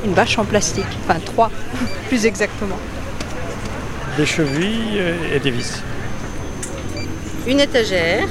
Une bâche en plastique, enfin 3 plus exactement. Des chevilles et des vis. Une étagère.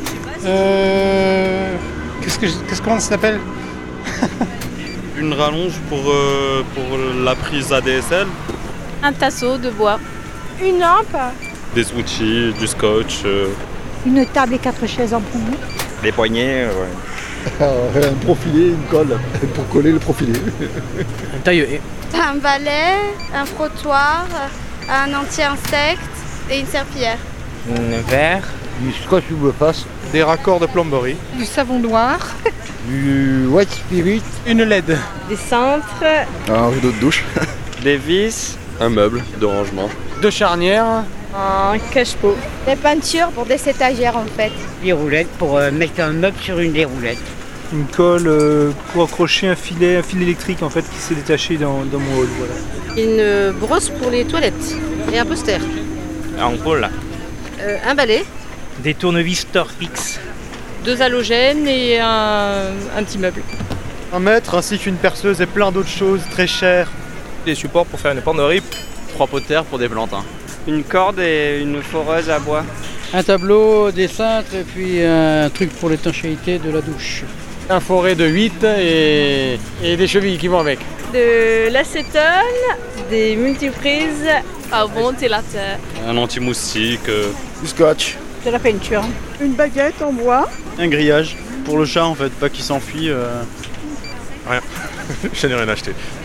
Comment ça s'appelle? Une rallonge pour la prise ADSL. Un tasseau de bois. Une lampe. Des outils, du scotch. Une table et 4 chaises en bout. Des poignées, Un profilé, une colle pour coller le profilé. Un taille-haie. Un balai, un frottoir, un anti-insecte et une serpillière. Un verre. Du scotch double face. Des raccords de plomberie. Du savon noir. Du white spirit. Une LED. Des cintres. Un rideau de douche. Des vis. Un meuble de rangement. Deux charnières. Un cache-pot. Des peintures pour des étagères en fait. Des roulettes pour mettre un meuble sur une des roulettes. Une colle pour accrocher un fil électrique en fait qui s'est détaché dans mon hall. Voilà. Une brosse pour les toilettes. Et un poster. Un pôle. Un balai. Des tournevis Torfix. 2 halogènes et un petit meuble. Un mètre ainsi qu'une perceuse et plein d'autres choses très chères. Des supports pour faire une penderie. 3 pots de terre pour des plantes. Une corde et une foreuse à bois. Un tableau, des cintres et puis un truc pour l'étanchéité de la douche. Un forêt de 8 et des chevilles qui vont avec. De l'acétone, des multiprises, un ventilateur. Un anti-moustique. Du scotch. De la peinture. Une baguette en bois. Un grillage pour le chat en fait, pas qu'il s'enfuit. Rien. Je n'ai rien acheté.